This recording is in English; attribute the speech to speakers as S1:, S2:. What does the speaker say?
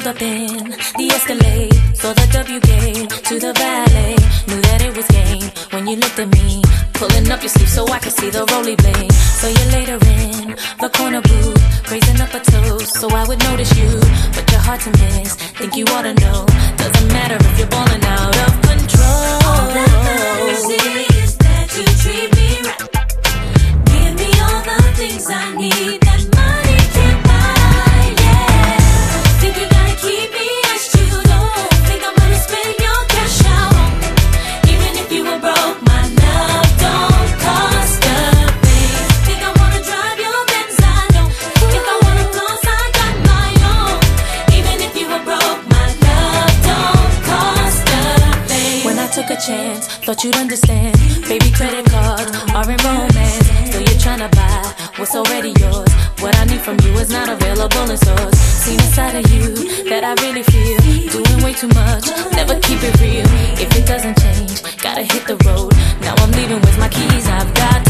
S1: up in the Escalade, saw the W gate to the valet. Knew that it was game when you looked at me, pulling up your sleeve so I could see the roly blade. So you later in the corner booth, raising up a toast so I would notice you, but you're hard to miss. Think you ought to know, doesn't matter if you're balling out of control.
S2: All that matters is that you treat me right. Give me all the things I need that money can't buy. Yeah, think you gotta keep me as you don't think I'm gonna spend your cash out on me. Even if you were broke, my love don't cost a thing. Think I wanna drive your Benz, I don't. If I wanna clothes, I got my own. Even if you were broke, my love don't cost a thing.
S1: When I took a chance, thought you'd understand. Baby, credit cards are in romance. Still you're trying to buy what's already yours. What I need from you is not available in stores. Seen a side of you that I really feel. Doing way too much, never keep it real. If it doesn't change, gotta hit the road. Now I'm leaving with my keys, I've got